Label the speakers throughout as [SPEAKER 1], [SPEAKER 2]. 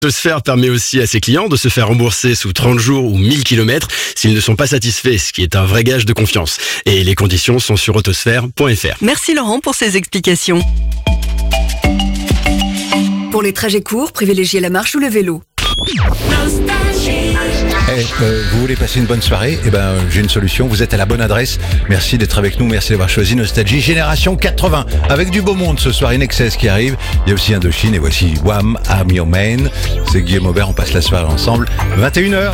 [SPEAKER 1] Autosphère permet aussi à ses clients de se faire rembourser sous 30 jours ou 1000 km s'ils ne sont pas satisfaits, ce qui est un vrai gage de confiance. Et les conditions sont sur autosphère.fr.
[SPEAKER 2] Merci Laurent pour ces explications.
[SPEAKER 3] Pour les trajets courts, privilégiez la marche ou le vélo.
[SPEAKER 4] Vous voulez passer une bonne soirée? J'ai une solution, vous êtes à la bonne adresse. Merci d'être avec nous, merci d'avoir choisi Nostalgie Génération 80. Avec du beau monde ce soir, INXS qui arrive. Il y a aussi Indochine et voici Wham! I'm Your Man. C'est Guillaume Aubert, on passe la soirée ensemble. 21h.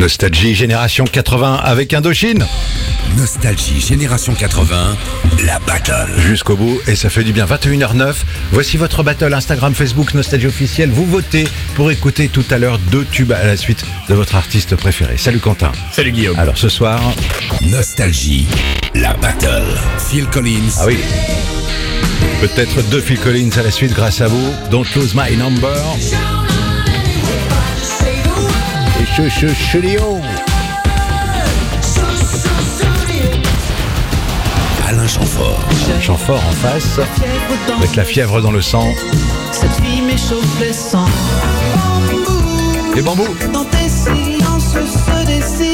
[SPEAKER 4] Nostalgie Génération 80 avec Indochine.
[SPEAKER 5] Nostalgie Génération 80, la battle.
[SPEAKER 4] Jusqu'au bout, et ça fait du bien. 21h09, voici votre battle Instagram, Facebook, Nostalgie officielle. Vous votez pour écouter tout à l'heure 2 tubes à la suite de votre artiste préféré. Salut Quentin.
[SPEAKER 6] Salut Guillaume.
[SPEAKER 4] Alors ce soir...
[SPEAKER 5] Nostalgie, la battle. Phil Collins.
[SPEAKER 4] Ah oui. Peut-être 2 Phil Collins à la suite grâce à vous. Don't Lose My Number. Et Chelio.
[SPEAKER 5] Alain Chamfort.
[SPEAKER 4] Chamfort en face, avec la fièvre dans le sang.
[SPEAKER 7] Cette vie m'échauffe les sangs.
[SPEAKER 4] Les bambous.
[SPEAKER 7] Dans tes silences se dessinent.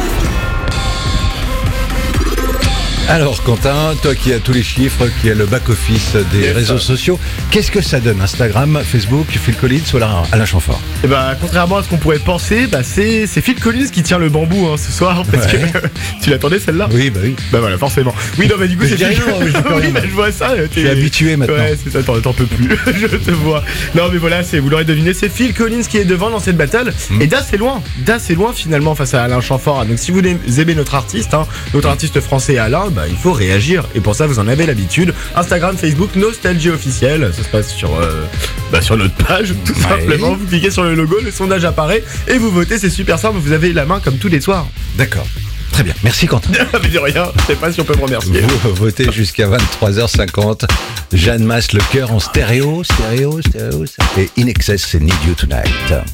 [SPEAKER 4] Alors Quentin, toi qui as tous les chiffres, qui as le back-office des réseaux sociaux, qu'est-ce que ça donne Instagram, Facebook, Phil Collins ou Alain Chamfort?
[SPEAKER 6] Et bah, contrairement à ce qu'on pourrait penser, bah, c'est Phil Collins qui tient le bambou ce soir. Parce que tu l'attendais celle-là?
[SPEAKER 4] Oui, bah oui.
[SPEAKER 6] Bah voilà, forcément. Oui, non, mais du coup, c'est
[SPEAKER 4] rien,
[SPEAKER 6] oui, bah, je vois ça.
[SPEAKER 4] Je suis habitué maintenant.
[SPEAKER 6] Ouais, c'est ça, t'en peux plus. Je te vois. Non, mais voilà, vous l'aurez deviné, c'est Phil Collins qui est devant dans cette battle. Et d'assez loin finalement face à Alain Chamfort. Donc si vous aimez notre artiste français Alain, bah, il faut réagir. Et pour ça, vous en avez l'habitude. Instagram, Facebook, Nostalgie officielle. Ça se passe sur notre page, tout simplement. Vous cliquez sur le logo, le sondage apparaît et vous votez. C'est super simple. Vous avez la main comme tous les soirs.
[SPEAKER 4] D'accord. Très bien. Merci Quentin.
[SPEAKER 6] Mais de rien. Je sais pas si on peut me remercier.
[SPEAKER 4] Vous votez jusqu'à 23h50. Jeanne Masse, le cœur en stéréo. Et In Excess, c'est Need You Tonight.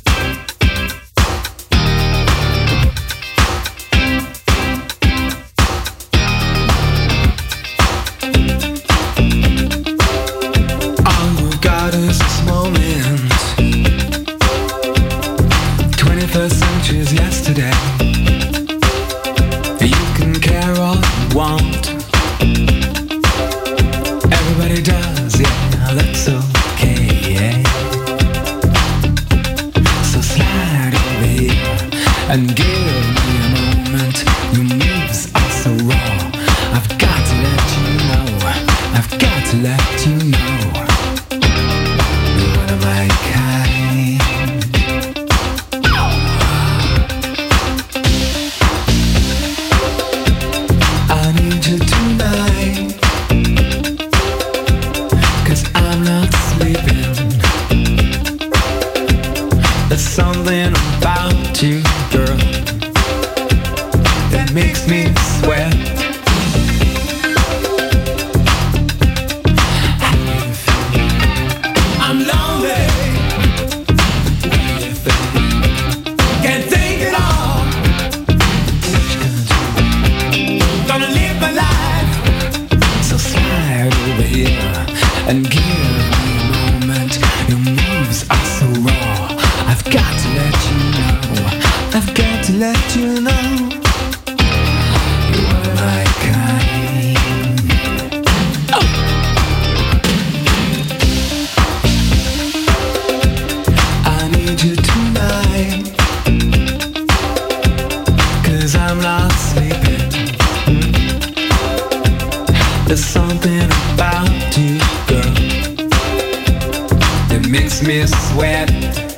[SPEAKER 7] Yesterday, you can care all you want. Everybody does, yeah, that's okay. So slide over here and give me a moment. Your moves are so raw. I've got to let you know. I've got to let you know. You're one of my kind. Something about you, girl, that makes me sweat. I'm lonely. Can't take it all. Gonna live my life. So slide over here and give me a moment. Your moves are so raw. I've got to let you know. I've got to let you know. You are my kind. Oh. I need you tonight, 'cause I'm not sleeping. There's something about you, girl, that makes me sweat.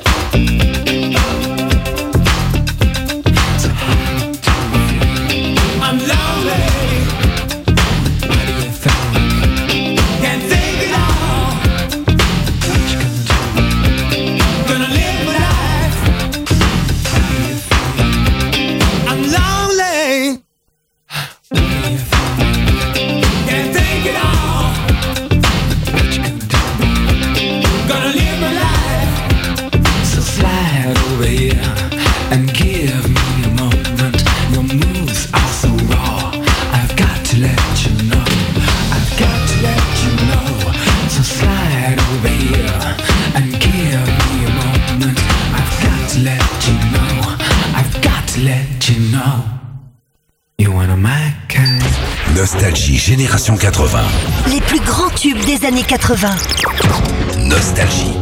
[SPEAKER 5] Nostalgie Génération 80.
[SPEAKER 2] Les plus grands tubes des années 80.
[SPEAKER 5] Nostalgie.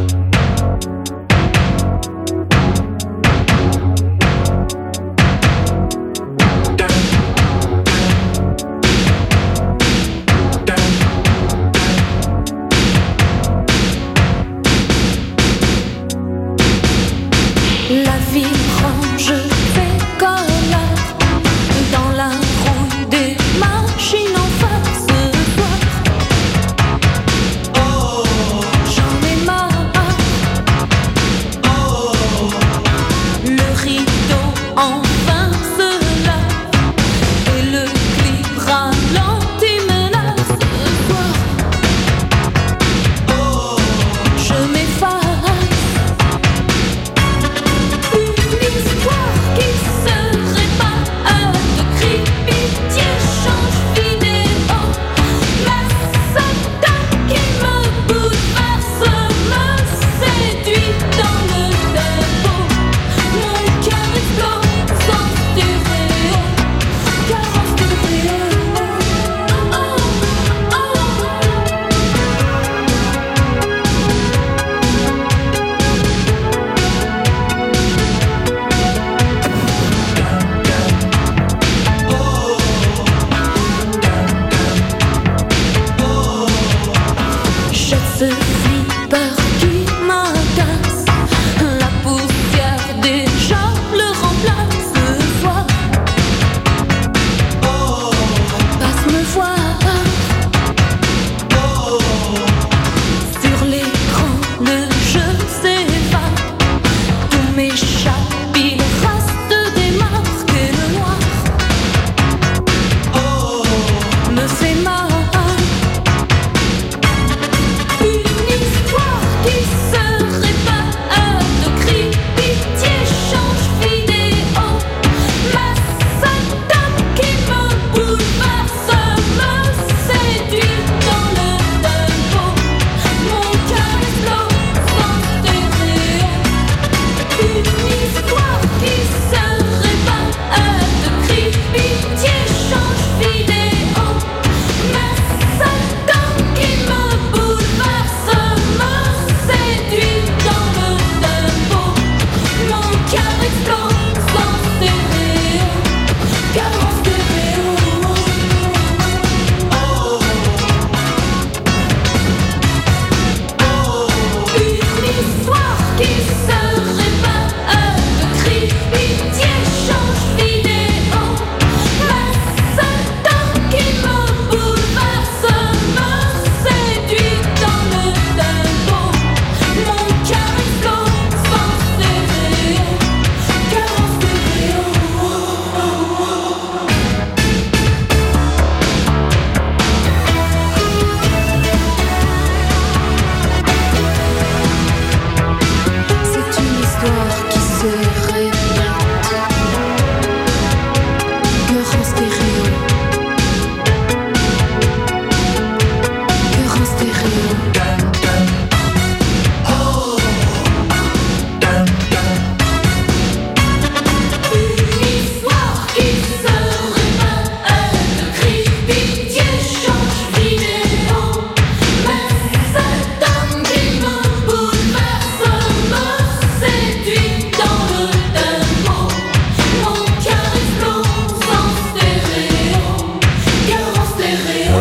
[SPEAKER 8] La vie prend, je fais comme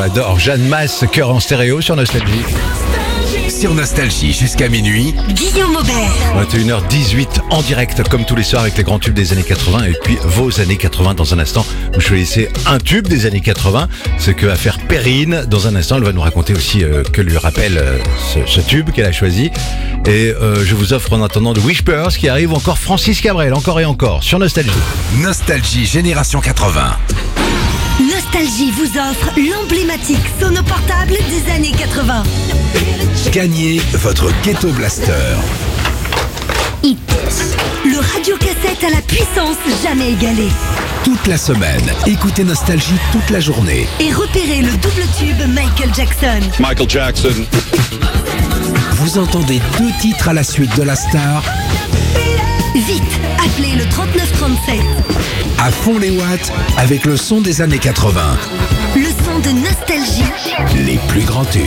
[SPEAKER 4] l'adore. Jeanne Masse, cœur en stéréo sur Nostalgie.
[SPEAKER 5] Sur Nostalgie jusqu'à minuit.
[SPEAKER 2] Guillaume Aubert.
[SPEAKER 4] 21h18 en direct comme tous les soirs avec les grands tubes des années 80 et puis vos années 80 dans un instant. Vous choisissez un tube des années 80, ce que va faire Perrine dans un instant. Elle va nous raconter aussi que lui rappelle ce tube qu'elle a choisi. Et je vous offre en attendant de Whispers qui arrive, encore Francis Cabrel, encore et encore sur Nostalgie.
[SPEAKER 5] Nostalgie Génération 80.
[SPEAKER 2] Nostalgie vous offre l'emblématique sonoportable des années 80.
[SPEAKER 5] Gagnez votre Ghetto Blaster.
[SPEAKER 2] Hit. Le radiocassette à la puissance jamais égalée.
[SPEAKER 5] Toute la semaine, écoutez Nostalgie toute la journée.
[SPEAKER 2] Et repérez le double tube Michael Jackson.
[SPEAKER 8] Michael Jackson.
[SPEAKER 5] Vous entendez 2 titres à la suite de la star.
[SPEAKER 2] Vite, appelez le 3937.
[SPEAKER 5] À fond les watts avec le son des années 80.
[SPEAKER 2] Le son de Nostalgie.
[SPEAKER 5] Les plus grands tubes.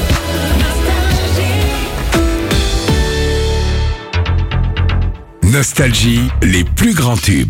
[SPEAKER 5] Nostalgie, les plus grands tubes.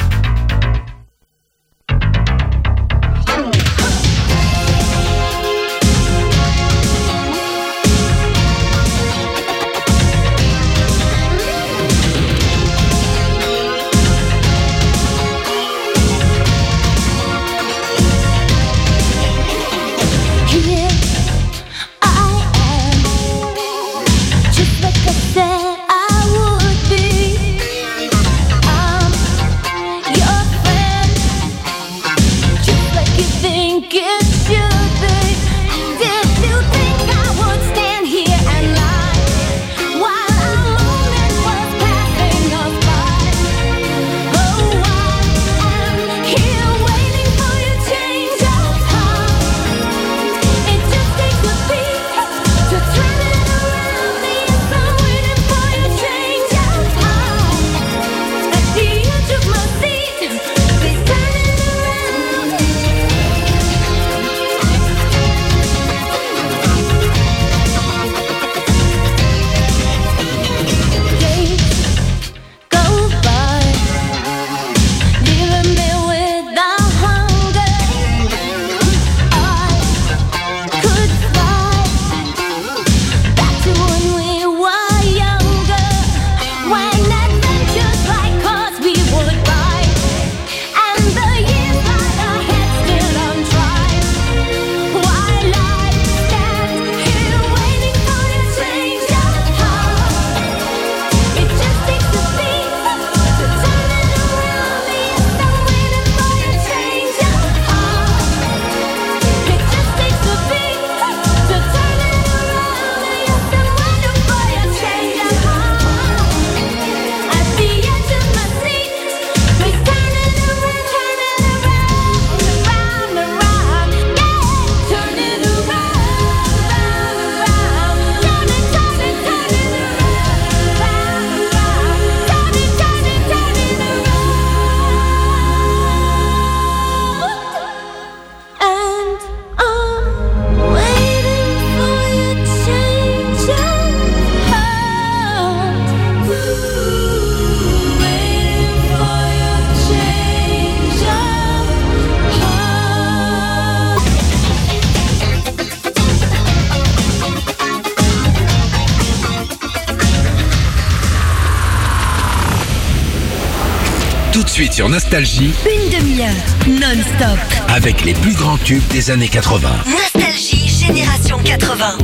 [SPEAKER 5] Tout de suite sur Nostalgie,
[SPEAKER 2] Une demi-heure non-stop.
[SPEAKER 5] avec les plus grands tubes des années 80.
[SPEAKER 2] Nostalgie Génération 80.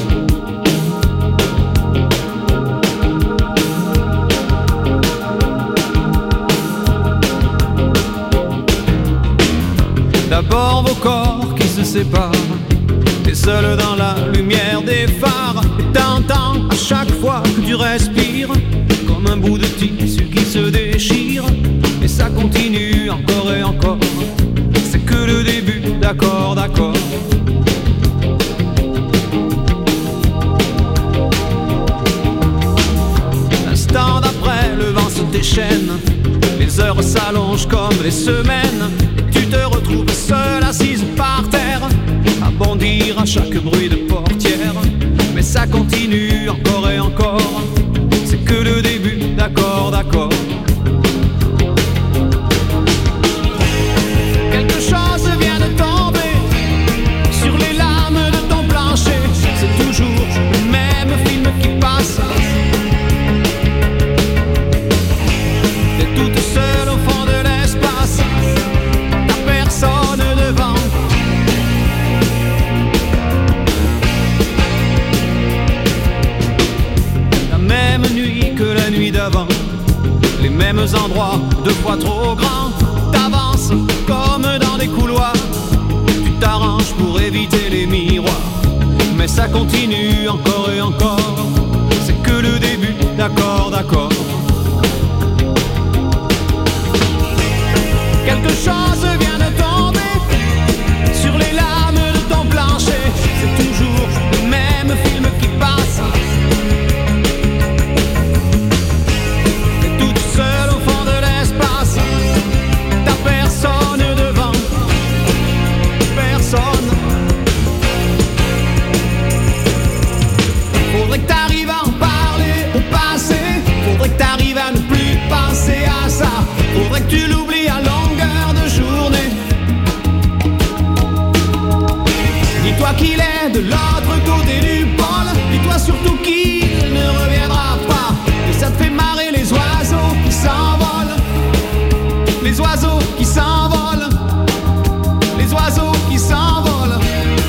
[SPEAKER 7] D'abord vos corps qui se séparent, et seul dans la lumière des phares. Et t'entends à chaque fois que tu respires, comme un bout de tissu qui se déchire. Et ça continue encore et encore, c'est que le début, d'accord, d'accord. L'instant d'après, le vent se déchaîne, les heures s'allongent comme les semaines. Tu te retrouves seule assise par terre, à bondir à chaque bruit de portière. Mais ça continue encore et encore, c'est que le début, d'accord, d'accord. Quelque chose vient de tomber
[SPEAKER 8] mêmes endroits, deux fois trop grands. T'avances comme dans des couloirs, tu t'arranges pour éviter les miroirs. Mais ça continue encore et encore, c'est que le début, d'accord, d'accord. Quelque chose vient de tomber sur les lames de ton plancher. C'est toujours le même film qui passe. T'es toute seule au fond de l'espace, t'as personne devant, personne. Faudrait que t'arrives à en parler au passé, faudrait que t'arrives à ne plus penser à ça, faudrait que tu l'oublies à longueur de journée. Dis-toi qu'il est de l'autre côté du pôle, dis-toi surtout qu'il ne reviendra pas. Et ça te fait marrer les oiseaux qui s'envolent, les oiseaux qui s'envolent, les oiseaux qui s'envolent.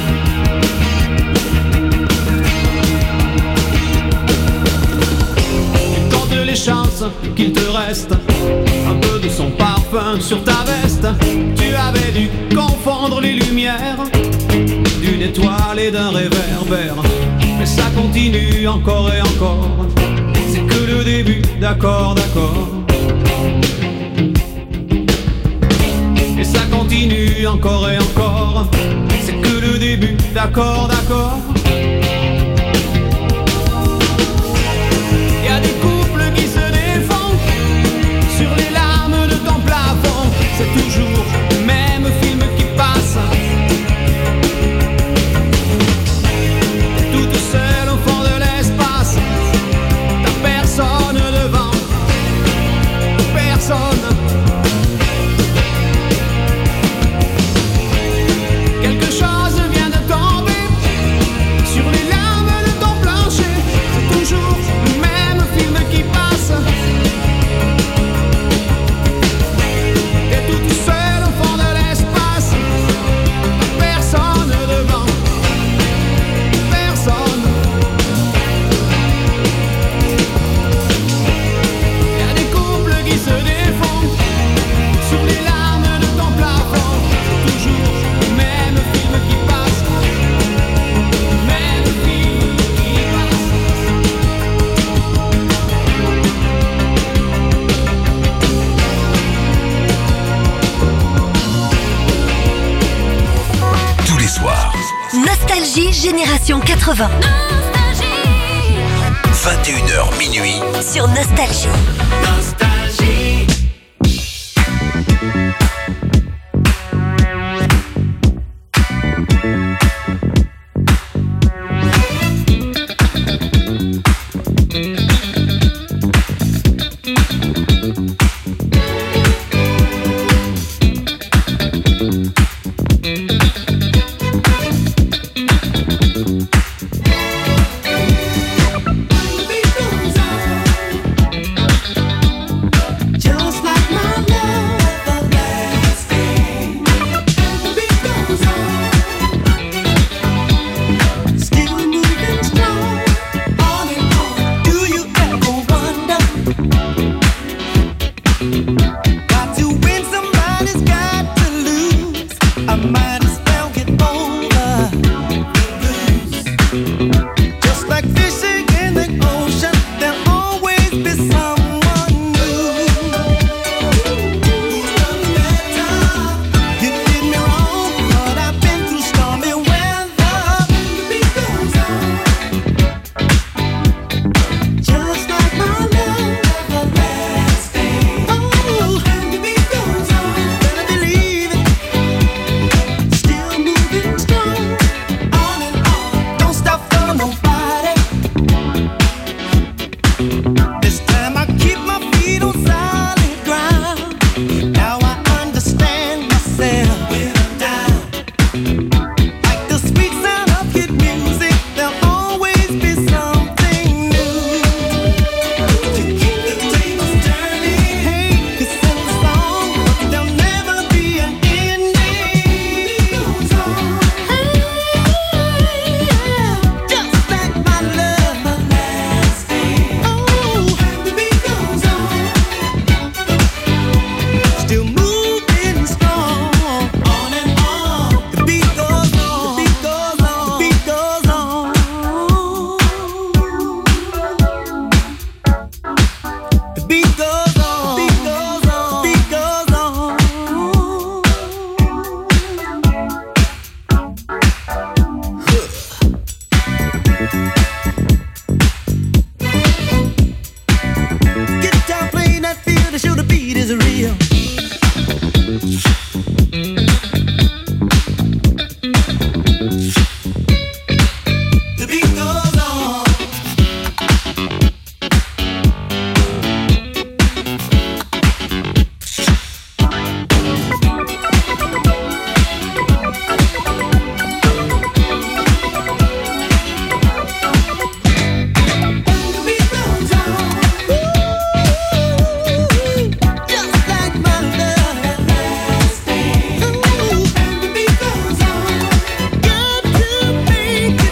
[SPEAKER 8] Tu comptes les chances qu'il te reste un peu de son parfum sur ta veste. Tu avais dû confondre les lumières d'une étoile et d'un réverbère. Mais ça continue encore et encore, c'est que le début, d'accord, d'accord. Et ça continue encore et encore, c'est que le début, d'accord, d'accord. Y a des couples qui se défont sur les larmes de ton plafond. C'est toujours le même film qui passe. T'es toute seule au fond de l'espace, t'as personne devant, personne. Quelque chose vient de tomber sur les larmes de ton plancher. C'est toujours le même film qui passe. T'es toute seule au fond de l'espace, personne devant, personne. Y a des couples qui se défont sur les larmes de ton plafond. C'est toujours le même film qui passe, le même film qui passe.
[SPEAKER 5] Tous les soirs,
[SPEAKER 2] Nostalgie Génération 80.
[SPEAKER 5] 21h minuit.
[SPEAKER 2] Sur Nostalgie.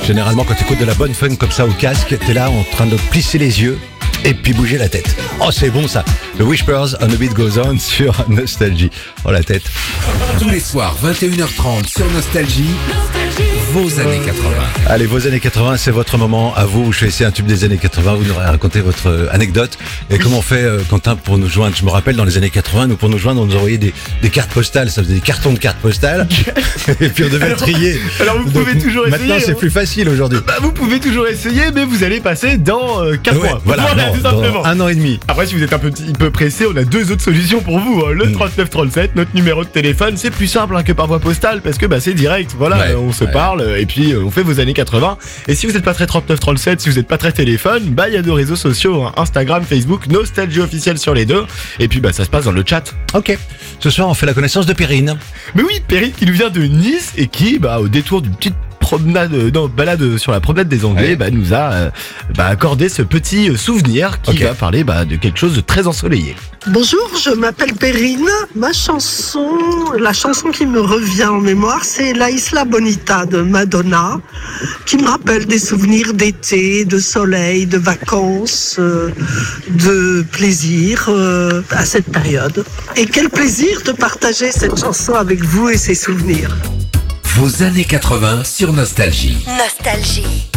[SPEAKER 4] Généralement, quand tu écoutes de la bonne funk comme ça au casque, t'es là en train de plisser les yeux et puis bouger la tête. Oh, c'est bon ça. The Whispers on the Beat Goes On sur Nostalgie. Oh, la tête.
[SPEAKER 5] Tous les soirs, 21h30 sur Nostalgie, vos années 80.
[SPEAKER 4] Allez, vos années 80, c'est votre moment. À vous, je vais essayer un tube des années 80. Vous nous racontez votre anecdote. Et comment on fait, Quentin, pour nous joindre? Je me rappelle, dans les années 80, pour nous joindre, on nous envoyait des cartes postales. Ça faisait des cartons de cartes postales. Et puis on devait trier.
[SPEAKER 6] Alors vous pouvez toujours essayer.
[SPEAKER 4] Maintenant, c'est plus facile aujourd'hui.
[SPEAKER 6] Bah, vous pouvez toujours essayer, mais vous allez passer dans 4 mois.
[SPEAKER 4] Voilà,
[SPEAKER 6] tout simplement.
[SPEAKER 4] dans 1 an et demi.
[SPEAKER 6] Après, si vous êtes un petit peu pressé, on a 2 autres solutions pour vous. Le 3937, notre numéro de téléphone, c'est plus simple que par voie postale parce que c'est direct. Voilà,
[SPEAKER 4] Ouais,
[SPEAKER 6] on se parle et puis on fait vos années 80. Et si vous n'êtes pas très 3937, si vous n'êtes pas très téléphone, il y a 2 réseaux sociaux, Instagram, Facebook, Nostalgie officielle sur les 2. Et puis ça se passe dans le chat.
[SPEAKER 4] Ok. Ce soir, on fait la connaissance de Perrine.
[SPEAKER 6] Mais oui, Perrine qui nous vient de Nice et qui, au détour d'une petite balade sur la promenade des Anglais, nous a accordé ce petit souvenir qui va parler de quelque chose de très ensoleillé.
[SPEAKER 9] Bonjour, je m'appelle Perrine. Ma chanson, la chanson qui me revient en mémoire, c'est La Isla Bonita de Madonna, qui me rappelle des souvenirs d'été, de soleil, de vacances, de plaisir à cette période. Et quel plaisir de partager cette chanson avec vous et ses souvenirs.
[SPEAKER 5] Vos années 80 sur Nostalgie.
[SPEAKER 2] Nostalgie.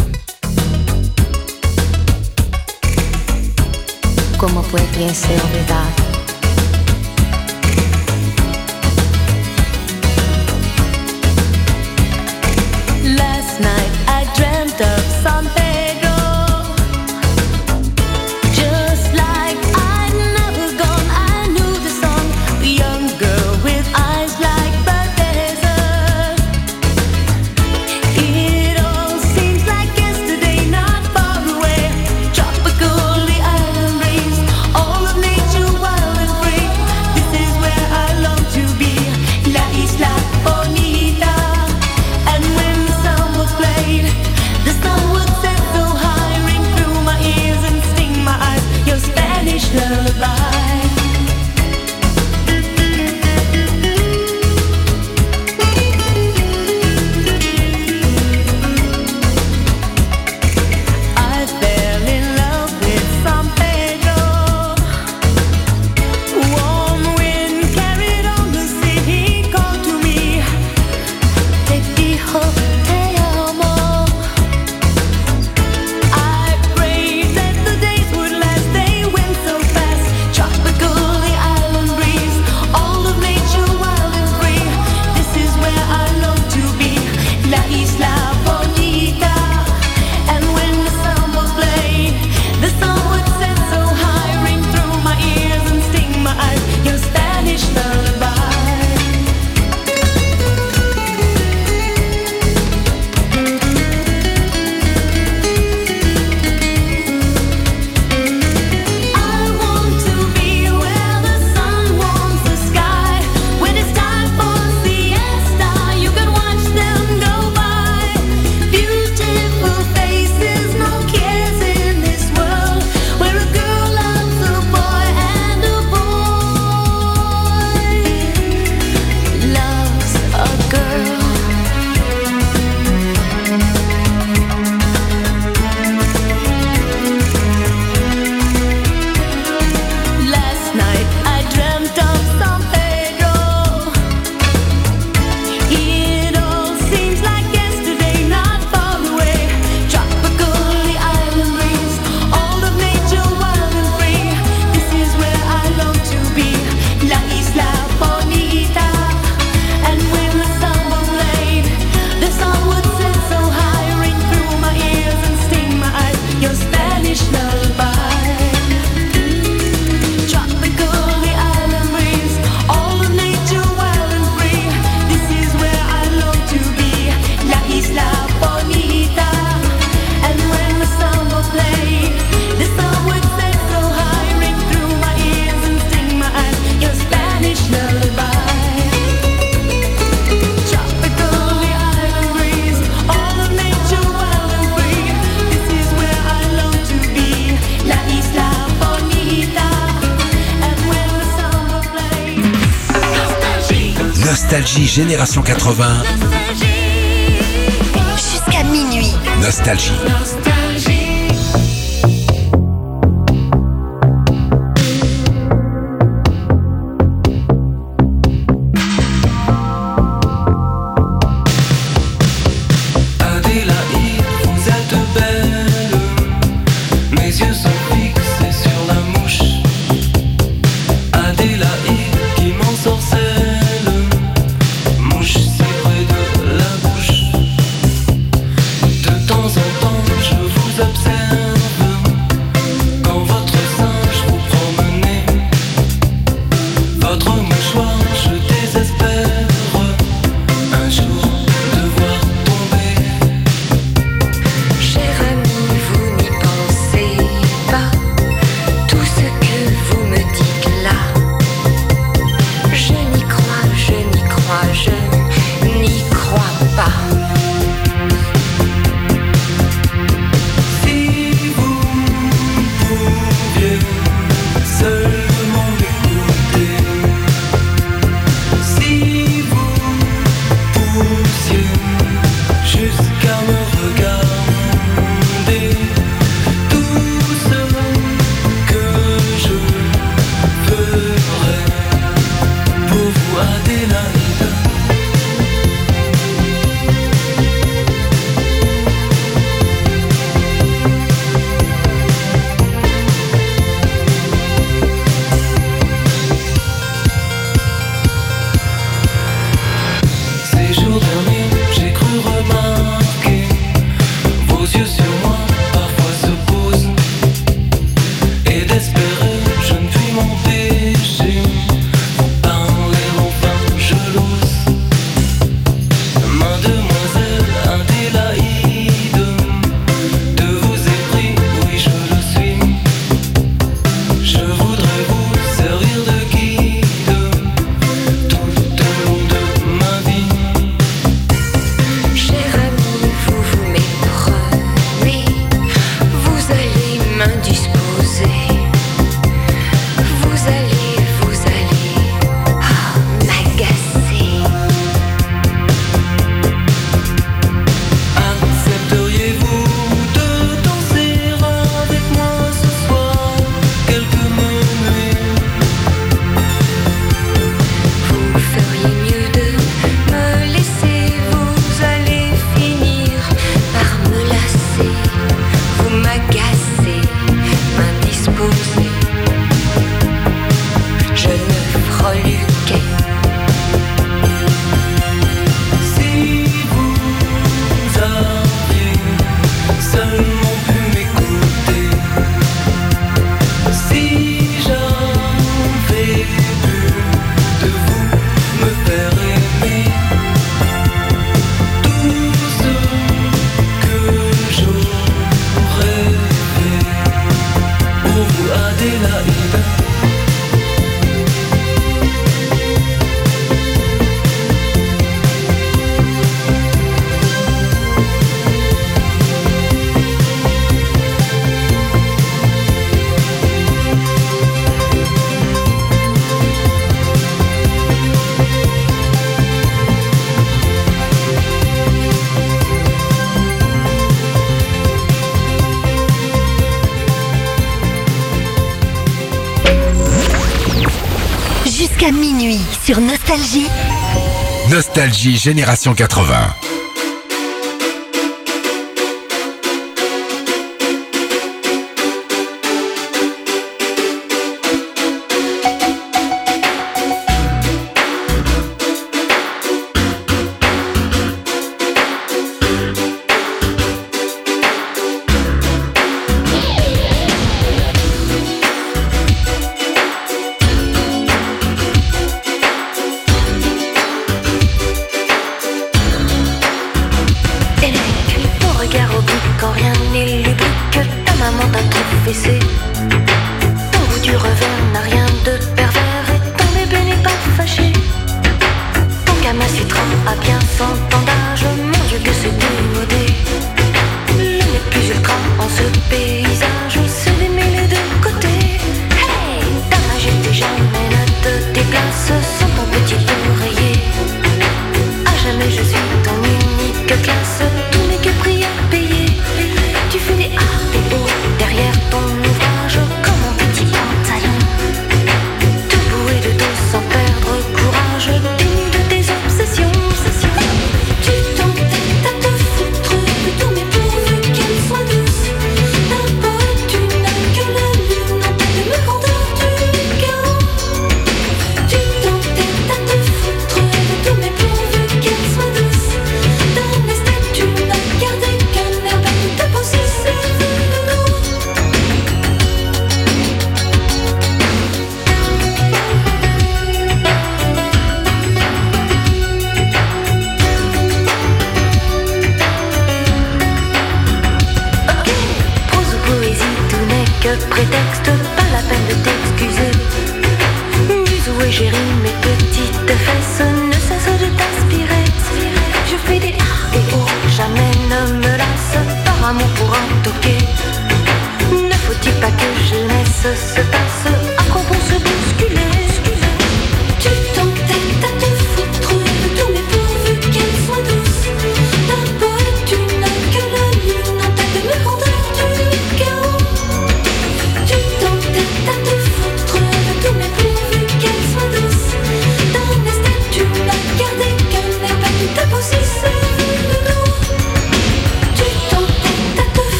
[SPEAKER 10] ¿Cómo podría ser verdad?
[SPEAKER 11] Last night I dreamt of San Pedro, just like I'd never gone. I knew the song, a young girl with eyes like the desert. It all seems like yesterday, not far away. Tropical, the island breeze, all of nature wild and free. This is where I long to be, La Isla Bonita. And when the sun was played, the sun would set so high, ring through my ears and sting my eyes, your Spanish lullaby. I fell in love with San Pedro. Warm wind carried on the sea. He called to me, te dijo te amo. I prayed that the days would last. They went so fast. Tropical, the island breeze, all of nature wild and free. This is where I long to be, La Isla Bonita. And when the sun was played, the sun would set so high, ring through my ears and sting my eyes, your Spanish lullaby. I want to be where the sun warms the sky. When it's time for siesta, you can watch them go by. Beautiful faces, no cares in this world, where a girl loves a boy and a boy loves a girl. Last night I dreamt of San Pedro. It all seems like yesterday, not far away. Tropical, the island breeze, all of nature wild and free. This is where I long to be, La Isla Bonita. And when the sun was laid, the sun would set so high, ring through my ears and sting my eyes, your Spanish lullaby. Tropical, the island breeze, all of nature wild and free. This is where I long to be, La Isla Bonita. And when the sun was played, the sun would set so high, ring through my ears and sting my eyes, your Spanish lullaby. Tropical, the island breeze, all of nature wild and free. This is where I long to be, La Isla Bonita. And when the sun was played,
[SPEAKER 5] Nostalgie Génération 80.
[SPEAKER 2] Jusqu'à minuit.
[SPEAKER 5] Nostalgie.
[SPEAKER 2] Jusqu'à minuit sur Nostalgie.
[SPEAKER 5] Nostalgie Génération 80.
[SPEAKER 11] Jamais je suis ton unique classe, tout n'est que prix à payer.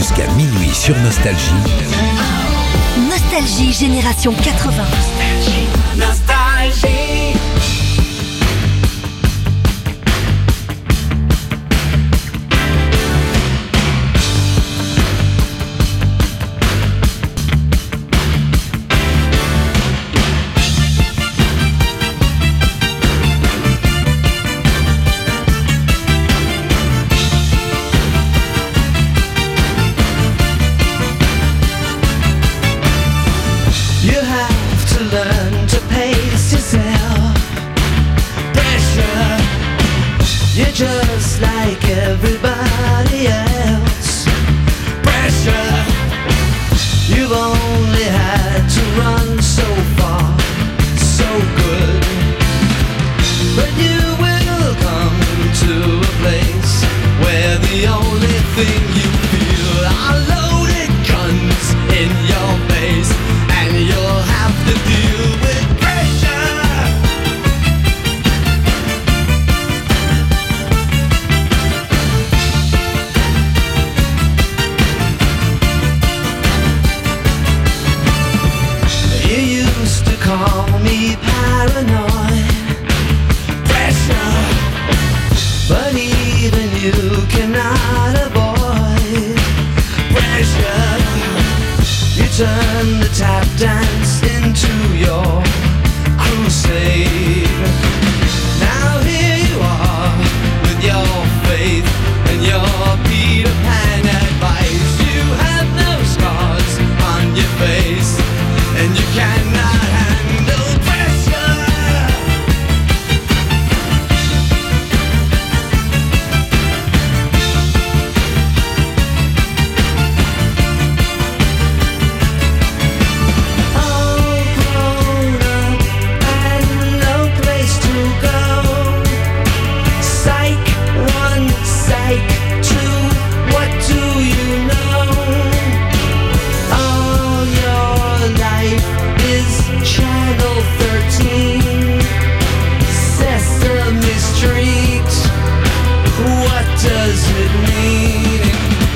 [SPEAKER 5] jusqu'à minuit sur Nostalgie.
[SPEAKER 2] Nostalgie Génération 80.
[SPEAKER 11] Nostalgie.
[SPEAKER 7] You have to learn to pace yourself. Pressure, you're just like everybody else. Pressure, you've only had to run so far, so good. But you will come to a place where the only thing you feel are loaded guns in your face. And you'll have to deal with pressure. You used to call me paranoid. Pressure, but even you cannot avoid pressure. You turn the tap dance into your crusade. Now here you are with your faith and your Peter Pan advice. You have no scars on your face, and you cannot handle pressure. Channel 13, Sesame Street, what does it mean?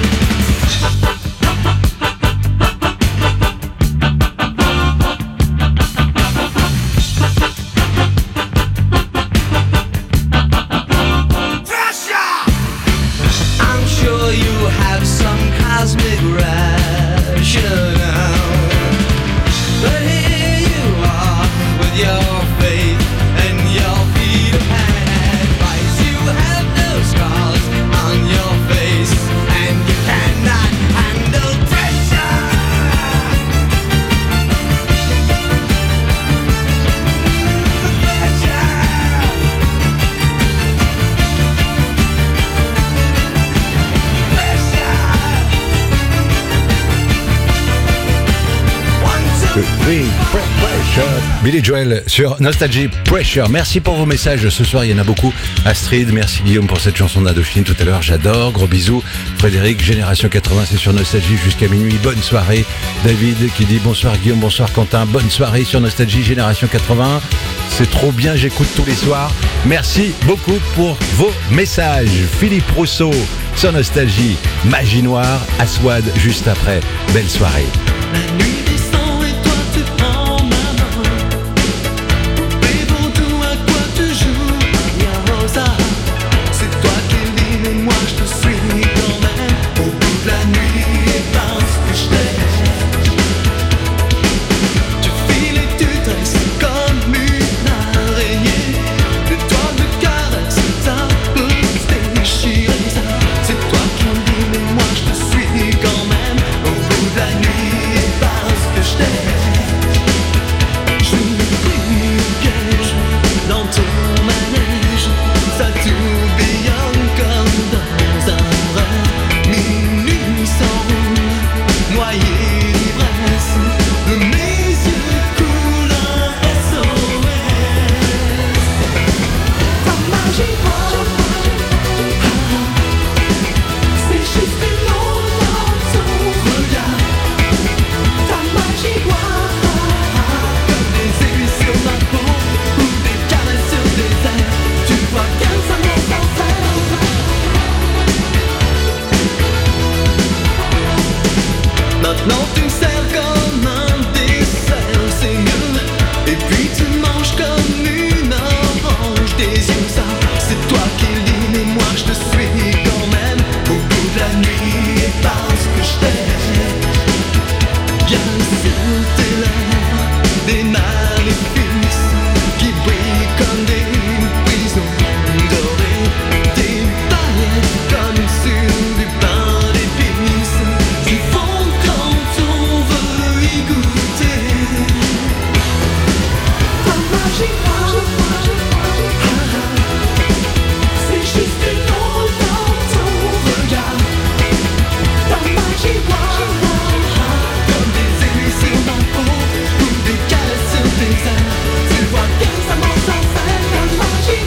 [SPEAKER 7] I'm sure you have some cosmic rationale, but here you are with your faith and your Peter Pan advice. You have no scars on your face, and you cannot handle pressure.
[SPEAKER 4] Billy Joel sur Nostalgie Pressure. Merci pour vos messages ce soir, il y en a beaucoup. Astrid, merci Guillaume pour cette chanson d'Indochine tout à l'heure, j'adore, gros bisous. Frédéric, Génération 80, c'est sur Nostalgie jusqu'à minuit, bonne soirée. David qui dit bonsoir Guillaume, bonsoir Quentin, bonne soirée sur Nostalgie Génération 80. C'est trop bien, j'écoute tous les soirs. Merci beaucoup pour vos messages. Philippe Rousseau sur Nostalgie, Magie Noire, Aswad juste après. Belle soirée.
[SPEAKER 11] La nuit descend et toi tu prends ma main. Poupée vaudou, à quoi tu joues, Maria Rosa. C'est toi qui le dis, mais moi je te suis quand même. Au bout de la nuit, et parce que je t'aime. Tu files et tu dresses comme une araignée. Des toiles de caresse, ça peut se déchirer. C'est toi qui le dis, mais moi je te suis quand même. Au bout de la nuit, et parce
[SPEAKER 8] Non, tu me sers comme un dessert, c'est mieux. Et puis tu manges comme une orange des yeux, ça c'est toi qui le dis, mais moi je te suis quand même au bout de la nuit, et parce que je t'aime. Bien sur tes lèvres, des maléfices qui brillent comme des prisons dorées, des paillettes comme sur du pain d'épices qui font quand on veut y goûter. Ta magie, c'est juste une onde dans ton regard. Ta magie, comme des aiguilles sur ma peau ou des caresses sur tes ailes. Tu vois bien ça m'en s'en fait. Ta magie,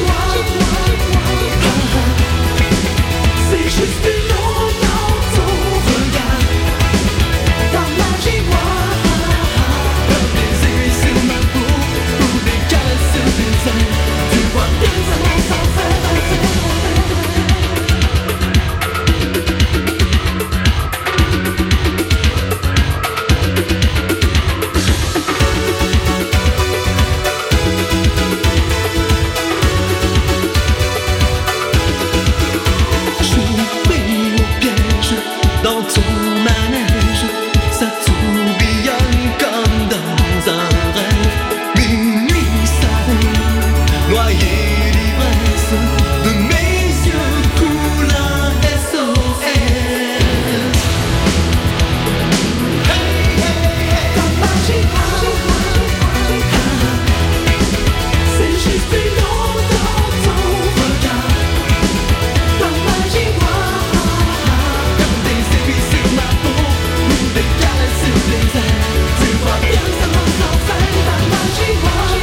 [SPEAKER 8] c'est juste une onde dans ton regard. Ta magie, comme des aiguilles sur ma peau ou des caresses sur tes ailes. Tu vois bien ça m'en s'en fait. J'ai pris au piège dans ton manège, ça tourbillonne comme dans un rêve. Minuit ça roule, noyé d'ivresse, de mes yeux coule un SOS. Ta magie, c'est juste une onde dans ton regard. Ta magie, comme des aiguilles sur ma peau ou des caresses sur tes ailes. Tu vois bien ça m'en s'en fait. Ta magie,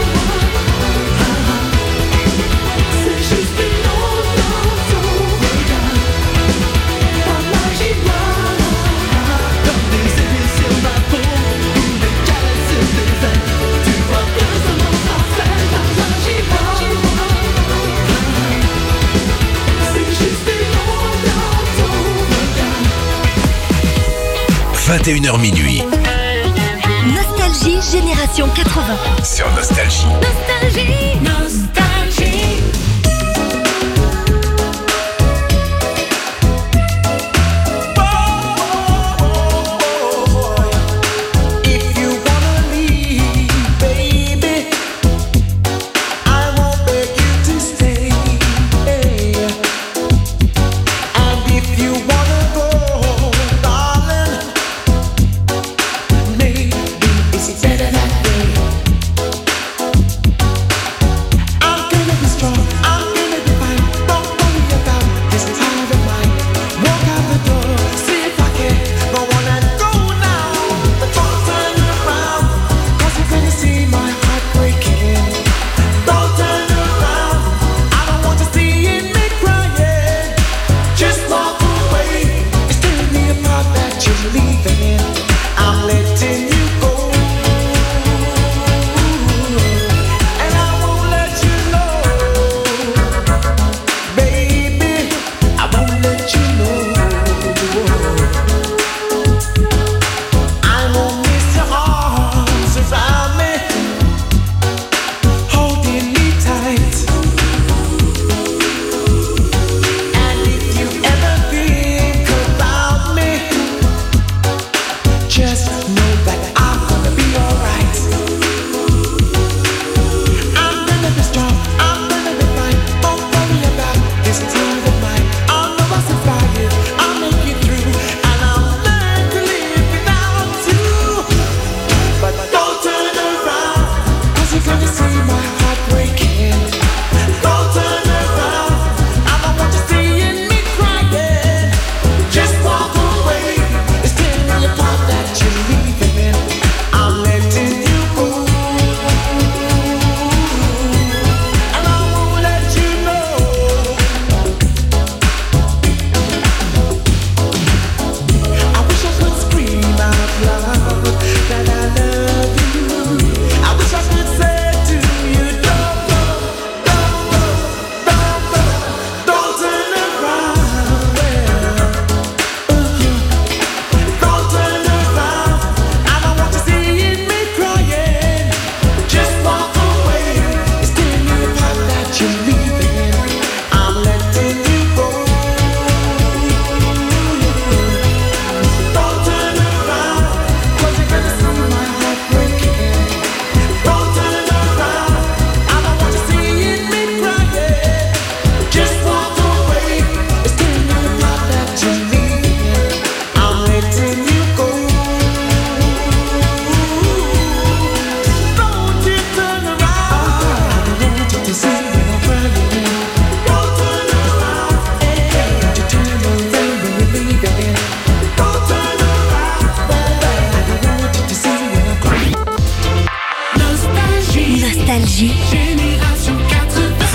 [SPEAKER 8] c'est juste une onde dans ton regard. Ta magie, comme des aiguilles sur ma peau ou des caresses sur tes ailes. Tu vois bien ça m'en s'en fait. Ta magie, c'est juste une onde dans ton regard.
[SPEAKER 5] 21h minuit
[SPEAKER 2] Nostalgie Génération 80.
[SPEAKER 5] sur Nostalgie.
[SPEAKER 2] Nostalgie, nostalgie.
[SPEAKER 7] If you wanna leave, baby, I won't beg you to stay. And if you wanna go, darling, maybe it's better that way. I'm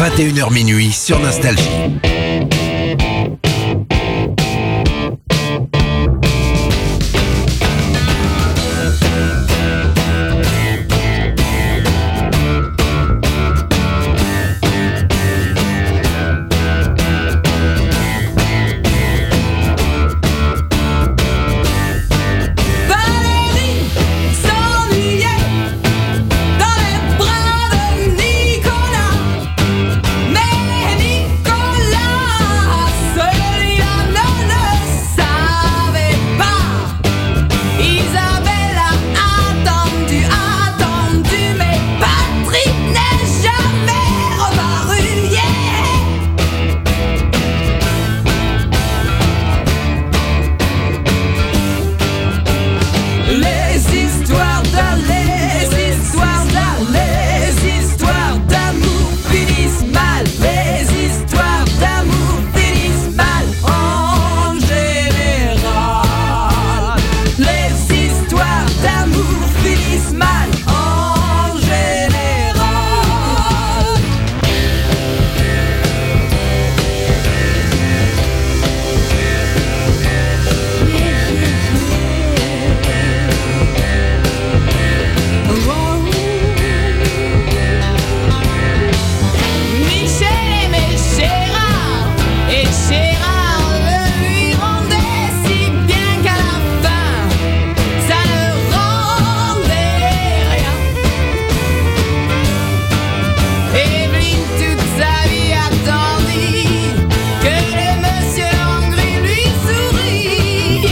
[SPEAKER 5] 21h minuit sur Nostalgie.
[SPEAKER 11] Valérie s'ennuyait dans les bras de Nicolas. Mais Nicolas, celui-là ne savait pas. Isabelle a attendu, mais Patrick n'est jamais reparu. Les histoires d'amour finissent mal. Les histoires d'amour finissent mal en général. Les histoires d'amour finissent mal en général. Michel aimait Gérard et Gérard le lui rendait si bien qu'à la fin ça ne rendait rien. Evelyne toute sa vie attendit que le monsieur Langry lui sourit.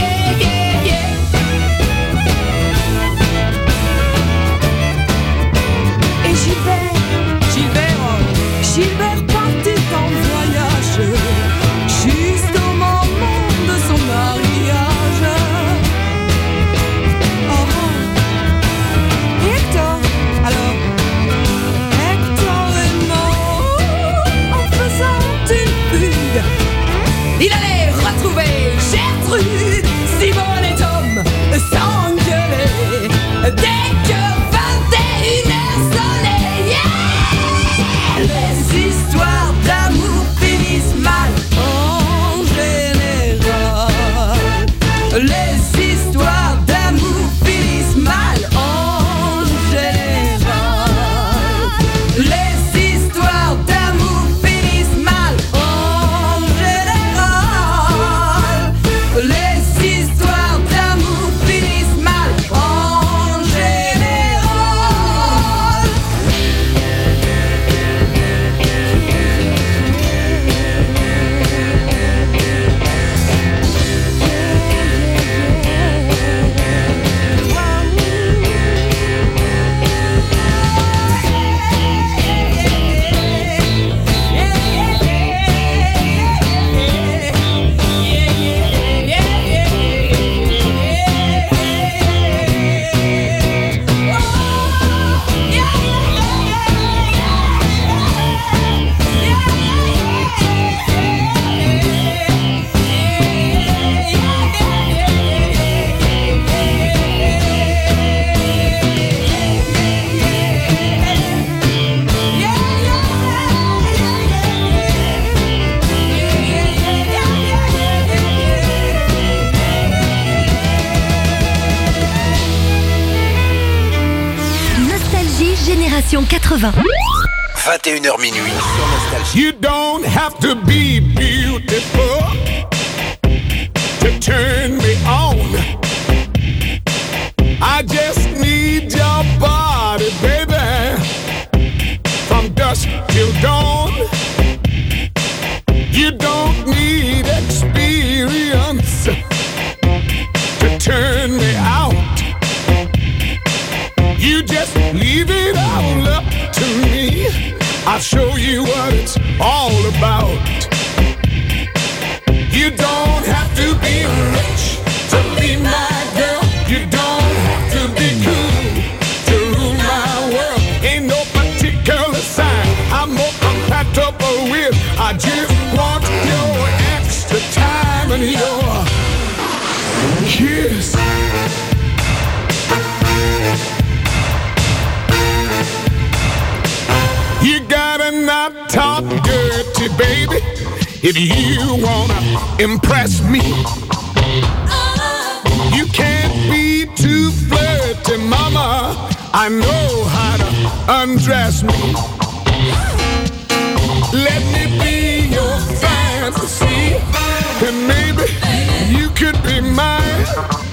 [SPEAKER 11] Et Gilbert partit en voyage juste au moment de son mariage. Hector, alors Hector est mort en faisant une fugue. Il allait retrouver Gertrude, Simone et Tom s'engueuler dès que 21h sonnait. Les histoires d'amour finissent mal en général. Les histoires d'amour finissent mal en général. Les histoires d'amour finissent mal en général. Les histoires d'amour finissent mal en général.
[SPEAKER 2] Nostalgie Génération 80.
[SPEAKER 5] 21h minuit sur Nostalgie.
[SPEAKER 7] You don't have to be beautiful to turn me on. I just need your body, baby, from dusk till dawn. You don't need experience to turn me out. You just leave it all up to me. I'll show you what it's all about. You don't have to be rich to be my girl. You don't have to be cool to rule my world. Ain't no particular sign I'm more compatible with. I just want your extra time and your kiss. You got
[SPEAKER 12] better not talk dirty, baby, if you wanna impress me. You can't be too flirty, mama. I know how to undress me. Let me be your fantasy, and maybe you could be mine.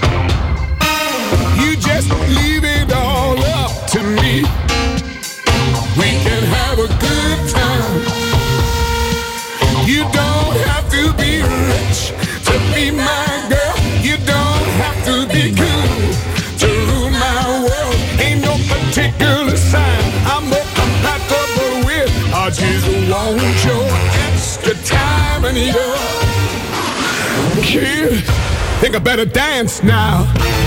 [SPEAKER 12] You just leave it all up to me. We can have a good time. You don't have to be rich to be my girl. You don't have to be cool to rule my world. Ain't no particular sign I'm more compatible with. I just want your extra time and your kid. Think I better dance now.